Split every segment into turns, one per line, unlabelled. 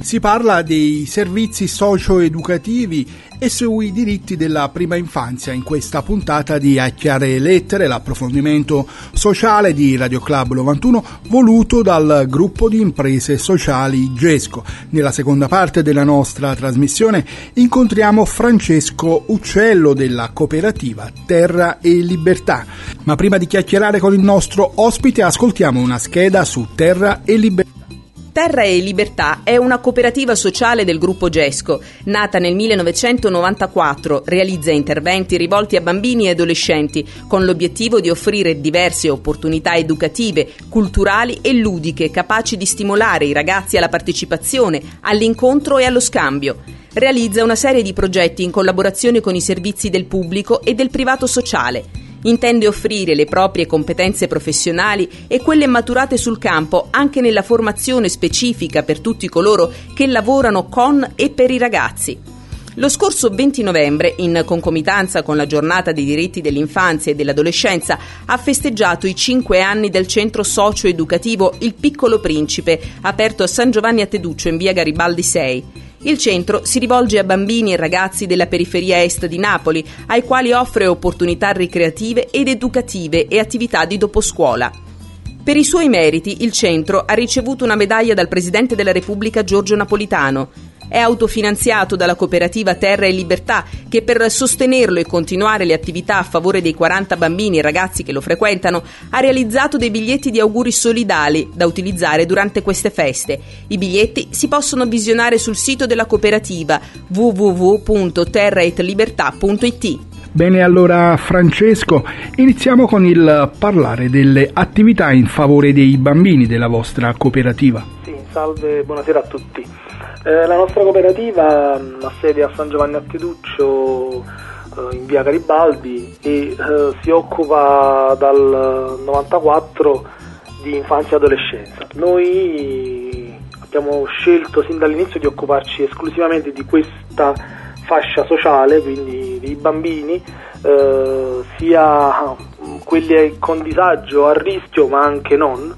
Si parla dei servizi socio-educativi e sui diritti della prima infanzia in questa puntata di A Chiare Lettere, l'approfondimento sociale di Radio Club 91 voluto dal gruppo di imprese sociali GESCO. Nella seconda parte della nostra trasmissione incontriamo Francesco Uccello della cooperativa Terra e Libertà. Ma prima di chiacchierare con il nostro ospite ascoltiamo una scheda su Terra e Libertà.
Terra e Libertà è una cooperativa sociale del gruppo GESCO, nata nel 1994, realizza interventi rivolti a bambini e adolescenti con l'obiettivo di offrire diverse opportunità educative, culturali e ludiche capaci di stimolare i ragazzi alla partecipazione, all'incontro e allo scambio. Realizza una serie di progetti in collaborazione con i servizi del pubblico e del privato sociale. Intende offrire le proprie competenze professionali e quelle maturate sul campo anche nella formazione specifica per tutti coloro che lavorano con e per i ragazzi. Lo scorso 20 novembre, in concomitanza con la giornata dei diritti dell'infanzia e dell'adolescenza, ha festeggiato i 5 anni del centro socio-educativo Il Piccolo Principe, aperto a San Giovanni a Teduccio in via Garibaldi 6. Il centro si rivolge a bambini e ragazzi della periferia est di Napoli, ai quali offre opportunità ricreative ed educative e attività di doposcuola. Per i suoi meriti, il centro ha ricevuto una medaglia dal Presidente della Repubblica Giorgio Napolitano. È autofinanziato dalla cooperativa Terra e Libertà, che per sostenerlo e continuare le attività a favore dei 40 bambini e ragazzi che lo frequentano ha realizzato dei biglietti di auguri solidali da utilizzare durante queste feste. I biglietti si possono visionare sul sito della cooperativa www.terraetlibertà.it.
Bene, allora Francesco, iniziamo con il parlare delle attività in favore dei bambini della vostra cooperativa.
Sì, salve, buonasera a tutti. La nostra cooperativa ha sede a San Giovanni a Teduccio in via Garibaldi e si occupa dal 94 di infanzia e adolescenza. Noi abbiamo scelto sin dall'inizio di occuparci esclusivamente di questa fascia sociale, quindi dei bambini, sia quelli con disagio, a rischio ma anche non,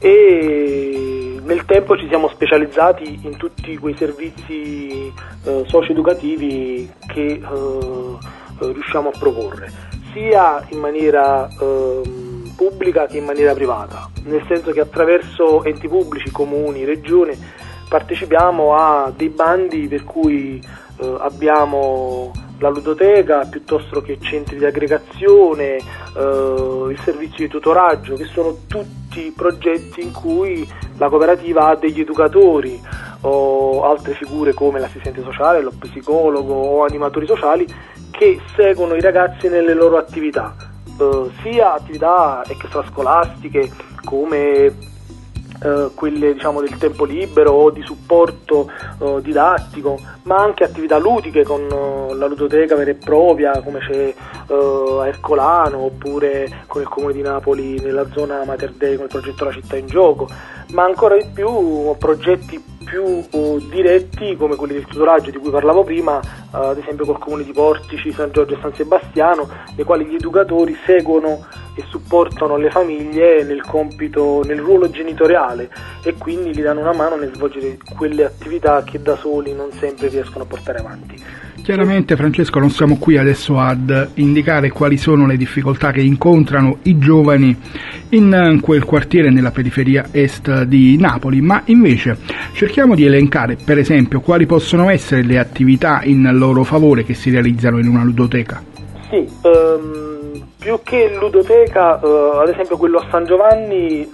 e nel tempo ci siamo specializzati in tutti quei servizi socio-educativi che riusciamo a proporre, sia in maniera pubblica che in maniera privata, nel senso che attraverso enti pubblici, comuni, regione, partecipiamo a dei bandi per cui abbiamo la ludoteca piuttosto che centri di aggregazione, il servizio di tutoraggio, che sono tutti progetti in cui la cooperativa ha degli educatori o altre figure come l'assistente sociale, lo psicologo o animatori sociali che seguono i ragazzi nelle loro attività, sia attività extrascolastiche come quelle diciamo del tempo libero o di supporto didattico, ma anche attività ludiche con la ludoteca vera e propria come c'è a Ercolano, oppure con il Comune di Napoli nella zona Mater Dei con il progetto La Città in Gioco, ma ancora di più progetti più diretti come quelli del tutoraggio di cui parlavo prima, ad esempio col Comune di Portici, San Giorgio e San Sebastiano, nei quali gli educatori seguono e supportano le famiglie nel compito, nel ruolo genitoriale, e quindi gli danno una mano nel svolgere quelle attività che da soli non sempre riescono a portare avanti.
Chiaramente Francesco, non siamo qui adesso ad indicare quali sono le difficoltà che incontrano i giovani in quel quartiere nella periferia est di Napoli, ma invece cerchiamo di elencare per esempio quali possono essere le attività in loro favore che si realizzano in una ludoteca.
Sì, più che ludoteca, ad esempio quello a San Giovanni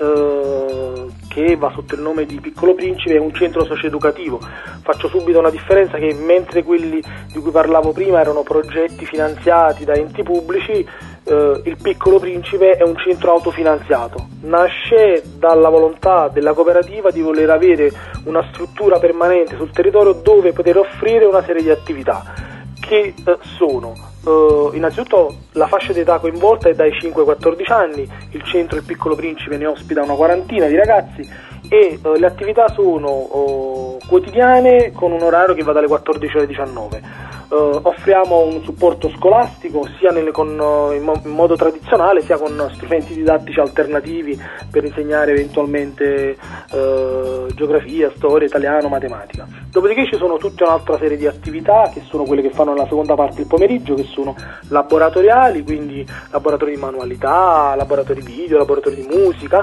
che va sotto il nome di Piccolo Principe è un centro socio-educativo. Faccio subito una differenza, che mentre quelli di cui parlavo prima erano progetti finanziati da enti pubblici, il Piccolo Principe è un centro autofinanziato. Nasce dalla volontà della cooperativa di voler avere una struttura permanente sul territorio dove poter offrire una serie di attività che sono innanzitutto la fascia d'età coinvolta è dai 5 ai 14 anni, il centro Il Piccolo Principe ne ospita una quarantina di ragazzi e le attività sono quotidiane con un orario che va dalle 14 alle 19. offriamo un supporto scolastico sia in modo tradizionale, sia con strumenti didattici alternativi per insegnare eventualmente geografia, storia, italiano, matematica. Dopodiché ci sono tutta un'altra serie di attività che sono quelle che fanno nella seconda parte del pomeriggio, che sono laboratoriali, quindi laboratori di manualità, laboratori video, laboratori di musica,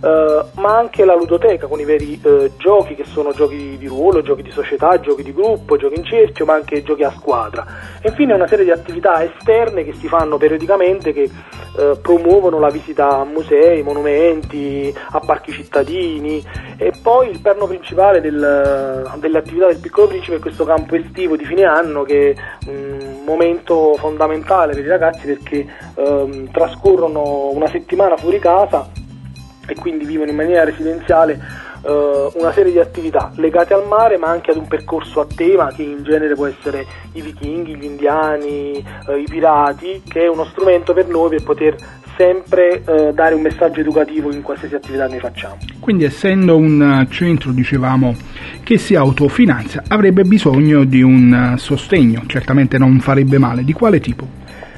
ma anche la ludoteca con i veri giochi, che sono giochi di ruolo, giochi di società, giochi di gruppo, giochi in cerchio, ma anche giochi a squadra. E infine una serie di attività esterne che si fanno periodicamente, che promuovono la visita a musei, monumenti, a parchi cittadini. E poi il perno principale delle attività del Piccolo Principe è questo campo estivo di fine anno, che è un momento fondamentale per i ragazzi, perché trascorrono una settimana fuori casa e quindi vivono in maniera residenziale una serie di attività legate al mare, ma anche ad un percorso a tema, che in genere può essere i vichinghi, gli indiani, i pirati, che è uno strumento per noi per poter sempre dare un messaggio educativo in qualsiasi attività noi facciamo.
Quindi, essendo un centro, dicevamo, che si autofinanzia, avrebbe bisogno di un sostegno, certamente non farebbe male. Di quale tipo?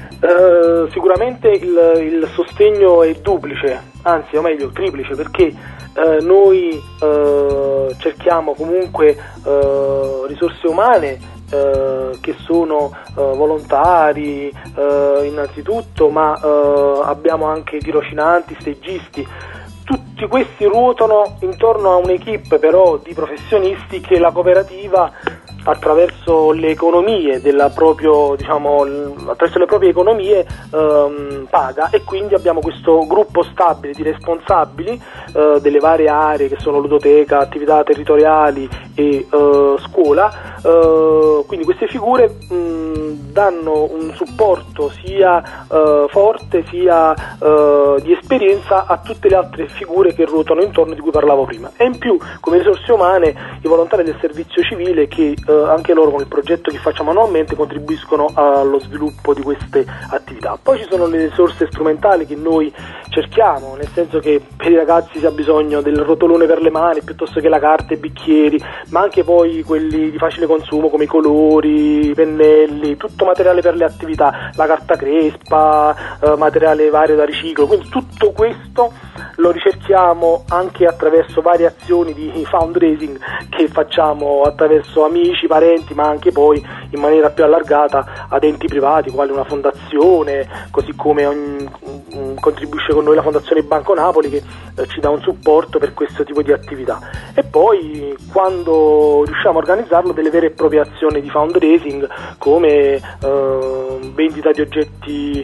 Sicuramente il sostegno è duplice, anzi o meglio triplice, perché noi cerchiamo comunque risorse umane che sono volontari innanzitutto, ma abbiamo anche tirocinanti, stagisti. Tutti questi ruotano intorno a un'equipe però di professionisti che la cooperativa, attraverso le economie attraverso le proprie economie paga, e quindi abbiamo questo gruppo stabile di responsabili delle varie aree, che sono ludoteca, attività territoriali e scuola. Quindi queste figure danno un supporto sia forte sia di esperienza a tutte le altre figure che ruotano intorno, di cui parlavo prima. E in più, come risorse umane, i volontari del servizio civile, che anche loro con il progetto che facciamo annualmente contribuiscono allo sviluppo di queste attività. Poi ci sono le risorse strumentali che noi cerchiamo, nel senso che per i ragazzi si ha bisogno del rotolone per le mani piuttosto che la carta e i bicchieri, ma anche poi quelli di facile consumo come i colori, i pennelli, tutto materiale per le attività, la carta crespa, materiale vario da riciclo. Quindi tutto questo lo ricerchiamo anche attraverso varie azioni di fundraising che facciamo attraverso amici, parenti, ma anche poi in maniera più allargata ad enti privati, quali una fondazione, così come contribuisce con noi la Fondazione Banco Napoli, che ci dà un supporto per questo tipo di attività. E poi, quando riusciamo a organizzarlo, delle vere e proprie azioni di fundraising, come vendita di oggetti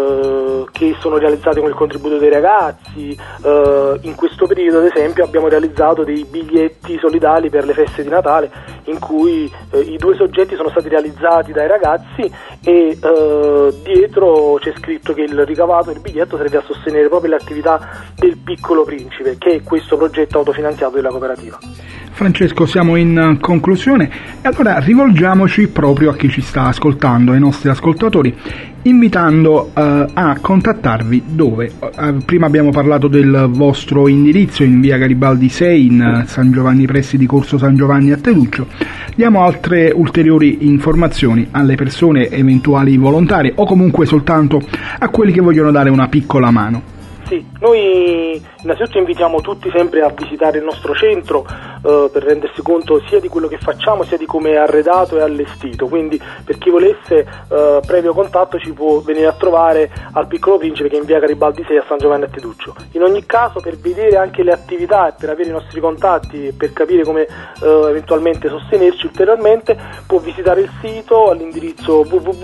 che sono realizzati con il contributo dei ragazzi. In questo periodo, ad esempio, abbiamo realizzato dei biglietti solidali per le feste di Natale, in cui i 2 soggetti sono stati realizzati dai ragazzi, e dietro c'è scritto che il ricavato del biglietto serve a sostenere proprio le attività del Piccolo Principe, che è questo progetto autofinanziato della cooperativa.
Francesco, siamo in conclusione e allora rivolgiamoci proprio a chi ci sta ascoltando, ai nostri ascoltatori, invitando a contattarvi dove? Prima abbiamo parlato del vostro indirizzo in via Garibaldi 6 in San Giovanni, pressi di Corso San Giovanni a Teduccio. Diamo altre ulteriori informazioni alle persone eventuali volontarie o comunque soltanto a quelli che vogliono dare una piccola mano.
Sì, noi innanzitutto invitiamo tutti sempre a visitare il nostro centro per rendersi conto sia di quello che facciamo sia di come è arredato e allestito, quindi per chi volesse previo contatto ci può venire a trovare al Piccolo Principe, che è in via Garibaldi 6 a San Giovanni a Teduccio. In ogni caso, per vedere anche le attività e per avere i nostri contatti e per capire come eventualmente sostenerci ulteriormente, può visitare il sito all'indirizzo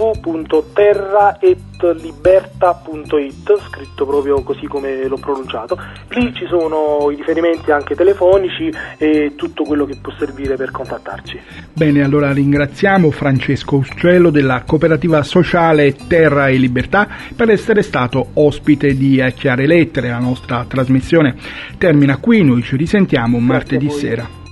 www.terraetliberta.it, scritto proprio così come l'ho pronunciato. Lì ci sono i riferimenti anche telefonici e tutto quello che può servire per contattarci.
Bene, allora ringraziamo Francesco Uccello della cooperativa sociale Terra e Libertà per essere stato ospite di A Chiare Lettere. La nostra trasmissione termina qui, noi ci risentiamo martedì sera.